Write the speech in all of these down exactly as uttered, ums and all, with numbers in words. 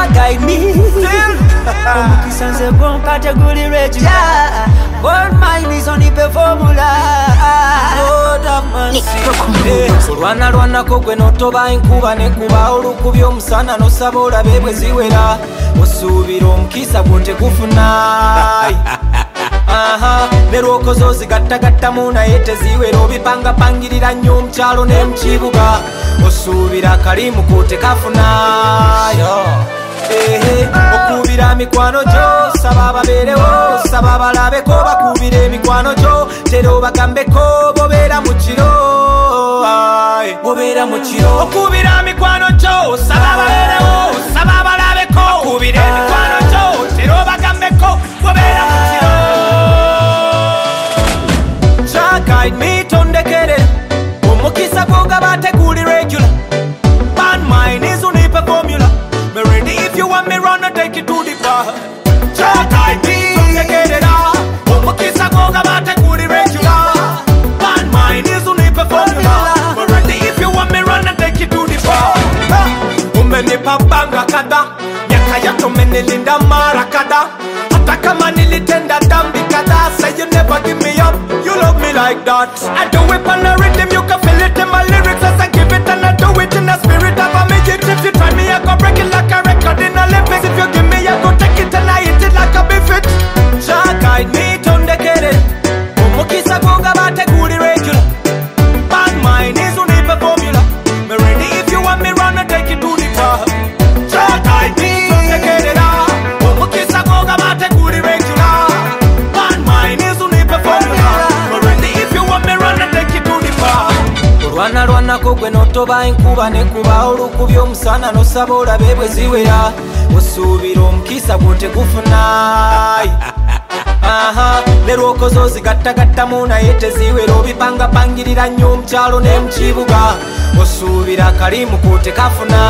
guide me. Omukisa nze bon category regular. Gold mine is on the formula. Lord of mercy. Olwana lwana kogwe notoba enkuba nekuba olukubya omusana nosaba olabe bwe ziwera. Osuubira omukisa gwotegufuna. Aha, nerwokozo ozigattagattamu naye teziwera obipangapangirira nnyo omukyalo ne mu kibuga. Osuubira akalimu kootekafuna. Ehe, okubira mikwano gyo saba ababeerewo saba abalabeko bakubira emikwano gyo tera obagambeko bobeera mu kiro bobeera mu kiro okubira mikwano gyo saba ababeerewo saba abalabeko bakubira emikwano gyo tera obagambeko bobeera mu kiro. Jah guide me tondekere omukisa gwoga bateguli regular bad mind is unipa formula. Me ready if you want me run and take you to the bar. Jah guide me, so get it out. Omukisa goga bate kuri regular. Bad mind is unipa formula. Me ready if you want me run and take you to the bar. Umenipa banga kada, nyaka yato menilinda mara kada. Hata kama nilitenda dambi kada. Say you never give me up, you love me like that. I do it on the rhythm, you can feel it in my lyrics as I give it, and I do it in the spirit of a midget. If you try me, I go break it like a record in Olympics. If you give me, I go take it and I hit it like a biffit. Jah guide me, tondekere omukisa gwoga bateguli regular. Bad mind is unipa formula. Me ready if you want me run and take it to the bar. Jah guide me, tondekere omukisa gwoga bateguli regular. Bad mind is unipa formula. Me ready if you want me run and take it to the bar. Olwana lwana kogwe notoba enkuba nekuba olukubya omusana nosaba olabe bwe ziwera. Osuubira omukisa gwotegufuna. Aha, nerwokozo ozigattagattamu naye teziwera obipangapangirira nnyo omukyalo ne mu kibuga. Osuubira akalimu kootekafuna.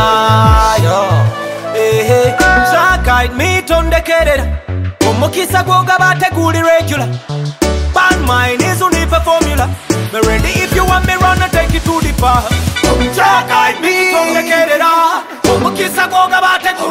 Ehe, Jah guide me tondekerera omukisa gwoga bateguli regular. Bad mind is unipa formula. Me ready if you want me run and take you to the bar. Jah guide me, tondekerera omukisa gwoga bateguli